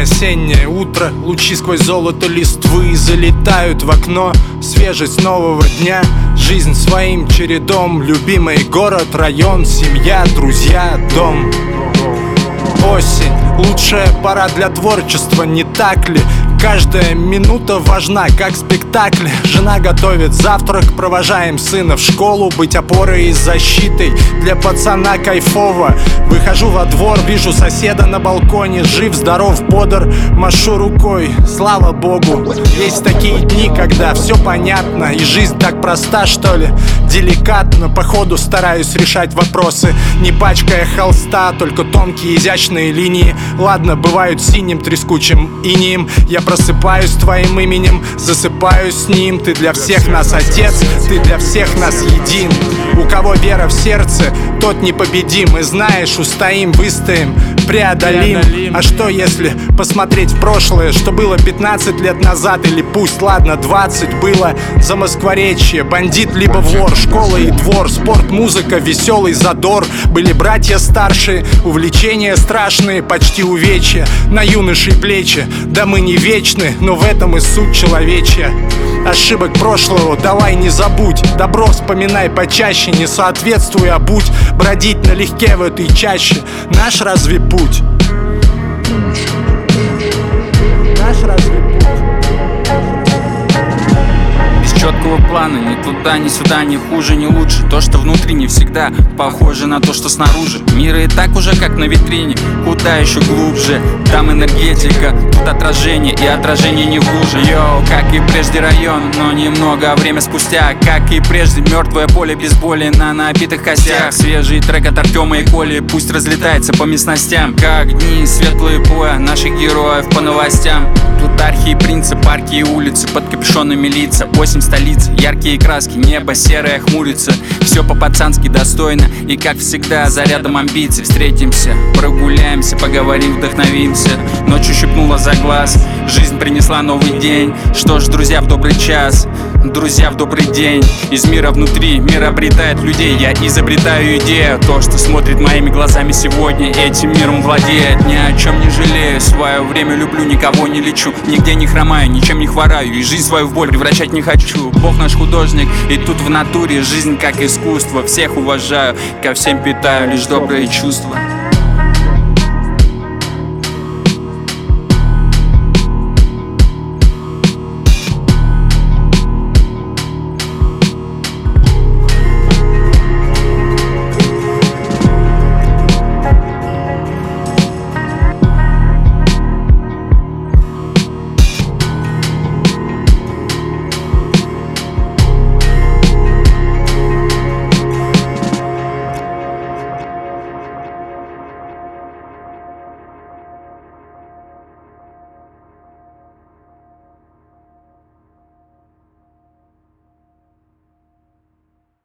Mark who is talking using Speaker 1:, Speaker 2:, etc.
Speaker 1: осеннее утро, лучи сквозь золото листвы залетают в окно. Свежесть нового дня, жизнь своим чередом. Любимый город, район, семья, друзья, дом. Осень, лучшая пора для творчества, не так ли? Каждая минута важна, как спектакль. Жена готовит завтрак, провожаем сына в школу. Быть опорой и защитой для пацана кайфово. Выхожу во двор, вижу соседа на балконе. Жив, здоров, бодр, машу рукой, слава богу. Есть такие дни, когда все понятно, и жизнь так проста, что ли. Деликатно, по ходу стараюсь решать вопросы, не пачкая холста, только тонкие изящные линии. Ладно, бывают синим трескучим инеем. Я просыпаюсь твоим именем, засыпаю с ним. Ты для всех нас отец, ты для всех нас един. У кого вера в сердце, тот непобедим. И знаешь, устоим, выстоим, преодолим. А что если посмотреть в прошлое, что было 15 лет назад, или пусть, ладно, 20 было Замоскворечье, бандит либо вор, школа и двор, спорт, музыка, веселый задор. Были братья старшие, увлечения страшные, почти увечья на юношей плечи. Да мы не вечны, но в этом и суть человечья. Ошибок прошлого давай не забудь, добро вспоминай почаще, не соответствуя, будь бродить налегке в этой чаще. Наш разве путь? Наш разве путь?
Speaker 2: Четкого плана, ни туда, ни сюда, ни хуже, ни лучше. То, что внутри, не всегда похоже на то, что снаружи. Мир и так уже как на витрине, куда еще глубже. Там энергетика, тут отражение, и отражение не в луже. Йоу, как и прежде район, но немного время спустя. Как и прежде мертвое поле без боли на набитых костях. Свежий трек от Артема и Коли пусть разлетается по местностям. Как дни светлые боя наших героев по новостям. Тут архи и принцы, парки и улицы, под капюшонами лица. 8 столиц, яркие краски, небо серое хмурится. Все по-пацански достойно, и как всегда за рядом амбиций. Встретимся, прогуляемся, поговорим, вдохновимся. Ночью щипнула за глаз, жизнь принесла новый день. Что ж, друзья, в добрый час, друзья, в добрый день. Из мира внутри, мир обретает людей. Я изобретаю идею, то, что смотрит моими глазами сегодня, этим миром владеет. Ни о чем не жалею, свое время люблю, никого не лечу. Нигде не хромаю, ничем не хвораю, и жизнь свою в боль превращать не хочу. Бог наш художник, и тут в натуре жизнь как искусство. Всех уважаю, ко всем питаю лишь добрые чувства.